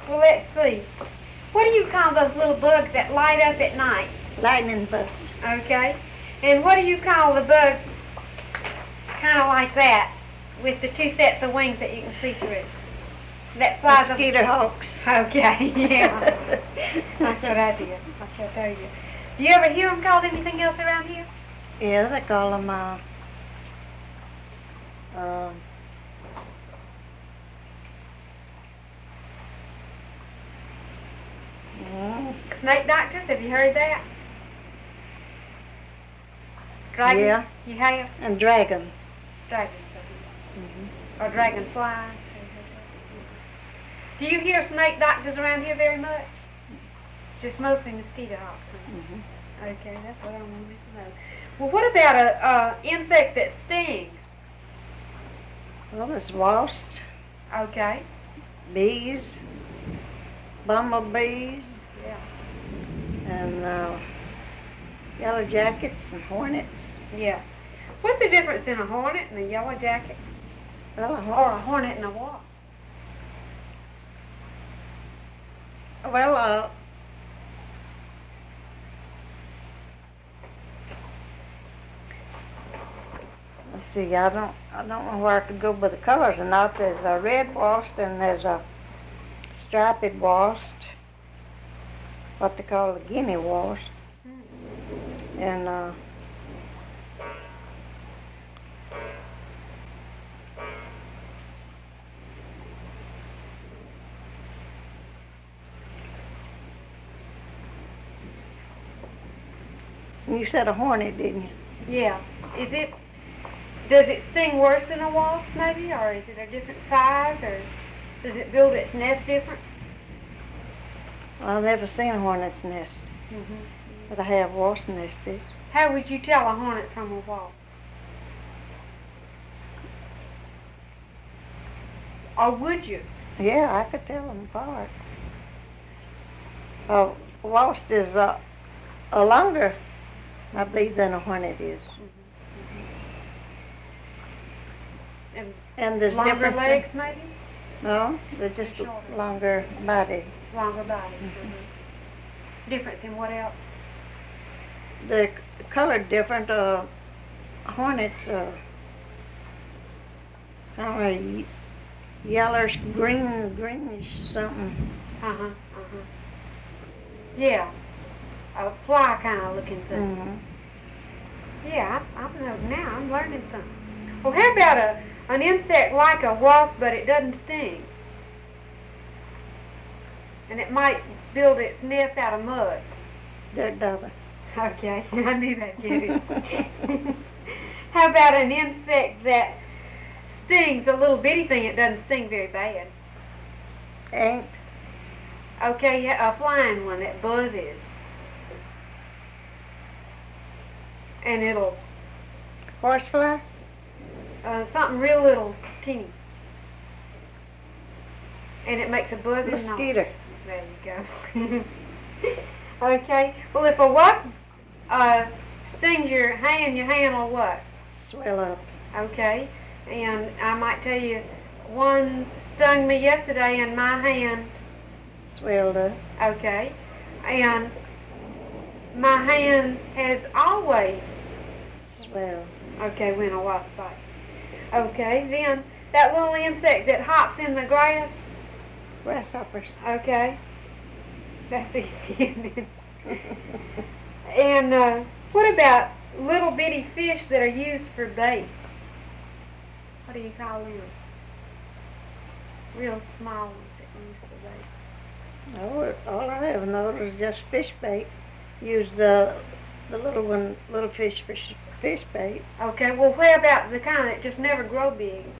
Well, let's see. What do you call those little bugs that light up at night? Lightning bugs. Okay. And what do you call the bug kind of like that with the two sets of wings that you can see through? That flies Mosquito hawks. Okay, yeah. That's what I did. I shall tell you. Do you ever hear them called anything else around here? Yeah, they call them, Snake doctors, have you heard that? Dragons? Yeah. You have? and dragons. Dragons. Mm-hmm. Or dragonflies. Do you hear snake doctors around here very much? Just mostly mosquito hawks. Huh? Mm-hmm. Okay, that's what I wanted to know. Well, what about a insect that stings? Well, there's wasps, Okay. bees, bumblebees, Yeah. and yellow jackets and hornets. Yeah. What's the difference in a hornet and a yellow jacket? Well, Or a hornet and a wasp? well, let's see. I don't know where I could go with the colors or not. There's a red wasp and there's a striped wasp, what they call a guinea wasp, and you said a hornet, didn't you? Yeah. Does it sting worse than a wasp maybe, or is it a different size, or does it build its nest different? Well, I've never seen a hornet's nest, Mm-hmm. but I have wasp nests. How would you tell a hornet from a wasp? Or would you? Yeah, I could tell them apart. A wasp is a longer, I believe, than a hornet is. And there's Longer difference legs maybe? No, they're just Shorter. longer body. Longer body. Mm-hmm. Difference in what else? They're colored different. Hornets, kind of yellowish, greenish something. Uh-huh, uh-huh. Yeah. A fly kind of looking thing. Mm-hmm. Yeah, I know now. I'm learning something. Well, how about an insect like a wasp, but it doesn't sting? And it might build its nest out of mud. Dirt dauber. Okay, I knew that, Judy. How about an insect that stings, a little bitty thing? It doesn't sting very bad. Ant. Okay, yeah, a flying one that buzzes. And it'll, Horsefly. something real little, teeny. And it makes a buzzing noise. Mosquito. There you go. Okay, well if a wasp stings your hand will what? Swell up. Okay, and I might tell you, one stung me yesterday and my hand, Swelled up. okay, and my hand has always, Swell. okay, when a wasp bite. Okay, then that little insect that hops in the grass, Grasshoppers. okay, that's easy. And what about little bitty fish that are used for bait? What do you call them? Real small ones that are used for bait. Oh, all I ever know is just fish bait. Use the little fish for fish bait. Okay, well what about the kind that just never grow big?